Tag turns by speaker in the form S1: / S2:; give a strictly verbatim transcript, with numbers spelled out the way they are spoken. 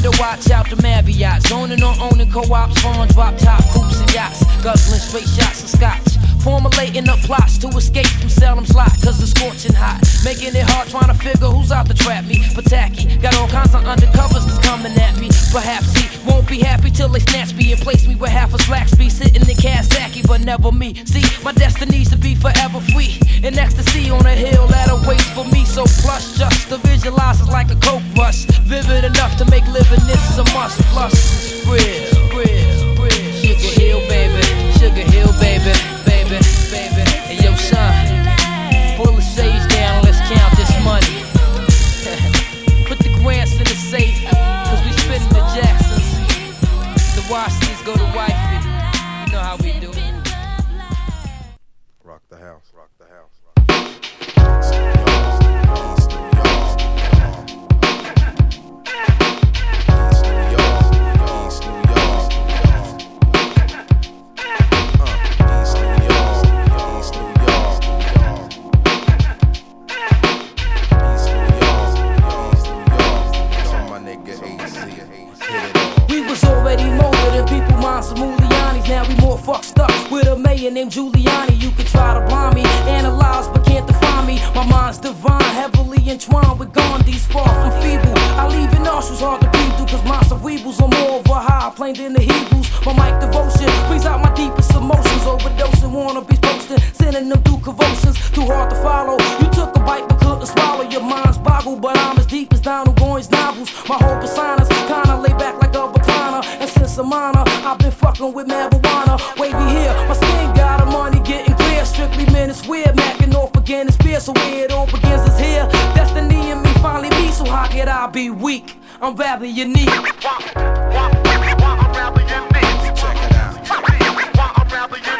S1: better watch out the Marriott. Zoning on owning co-ops, foreign drop top coops and yachts. Guzzling straight shots of scotch. Formulating up plots to escape from Salem's lot, cause it's scorching hot. Making it hard trying to figure who's out to trap me. But tacky, got all kinds of undercovers that's coming at me. Perhaps he won't be happy till they snatch me and place me with half a slack speed. Sitting in Kawasaki, but never me. See, my destiny's to be forever free. In ecstasy on a hill that awaits for me. So plush, just to visualize is like a coke rush. Vivid enough to make living this a must. Plus, it's real, real, real. Sugar Hill, baby. Sugar Hill, baby. Baby, baby. Hey, yo, son. Pull the sage down, let's count this money. Put the grants in the safe, cause we spittin' the Jacksons. The Washingtons go to wifey. You know how we do.
S2: Rock the house, rock the house.
S1: Named Giuliani, you could try to blind me, analyze but can't define me. My mind's divine, heavily entwined with Gandhi's far from feeble. I leave your nostrils hard to breathe through, cause my cerebrals are more of a high plane than the Hebrews. My mic devotion brings out my deepest emotions. Overdosing, wannabes posting, sending them through convulsions. Too hard to follow. You took a bite but couldn't swallow. Your mind's boggled, but I'm as deep as Donald Goines novels. My whole persona's kinda laid back like a recliner. And since I'm honor, I've been fucking with marijuana. Wavy here, my skin got a money getting clear. Strictly men it's weird, macking off again it's fear. So where it all begins is here. Destiny and me finally meet. So how could I be weak? I'm rather unique.
S2: Check it out.